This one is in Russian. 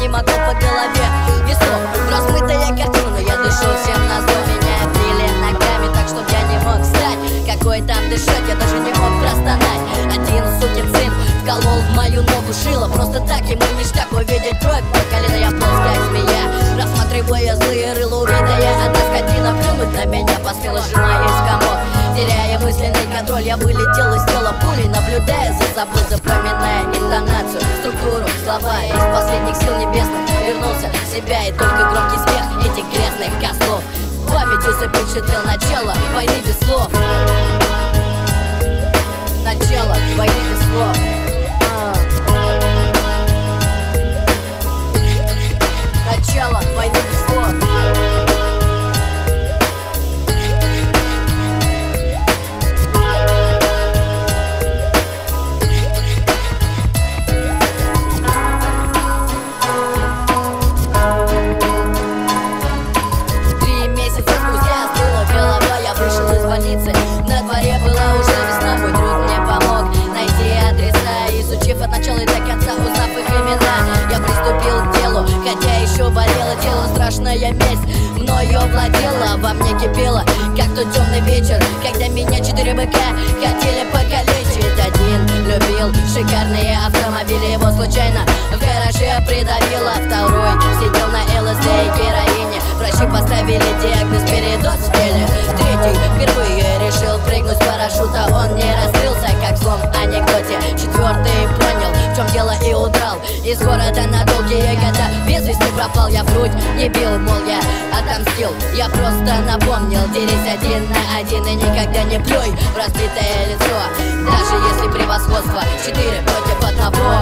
не могу по голове. Весов, размытая картина, я дышу всем на зло. Меня били ногами так, что я не мог встать. Какой там дышать, я даже не мог простонать. Один сукин сын вколол в мою ногу шило. Просто так ему ништяк увидеть кровь по колено. Я полз как змея, рассматривая злые рыла убитая. Одна скотина плюнуть на меня посмела, сжимаясь в комок. Теряя мысленный контроль, я вылетел из тела пулей, наблюдая за собой, запоминая интонацию, структуру, слова. Из последних сил небесных вернулся в себя, и только громкий смех этих грязных козлов в памятью запечатлел начало войны без слов. Начало войны без слов. Начало войны без слов. На дворе была уже весна, мой друг мне помог найти адреса. Изучив от начала и до конца, узнав их имена, я приступил к делу, хотя еще болело тело. Страшная месть мною владела, во мне кипела, как тот темный вечер, когда меня 4 быка хотели покалечить. Один любил шикарные автомобили, его случайно в гараже придавило. Второй сидел на ЛСД и героине, врачи поставили диагноз передоз в теле. Третий впервые решил прыгнуть с парашюта, он не раскрылся, как в злом анекдоте. Четвертый понял, в чем дело, и удрал из города на долгие года. Без вести пропал, я в грудь не бил, мол, я отомстил. Я просто напомнил, дерись 1 на 1 и никогда не плюй в разбитое лицо. Даже если превосходство 4 против 1.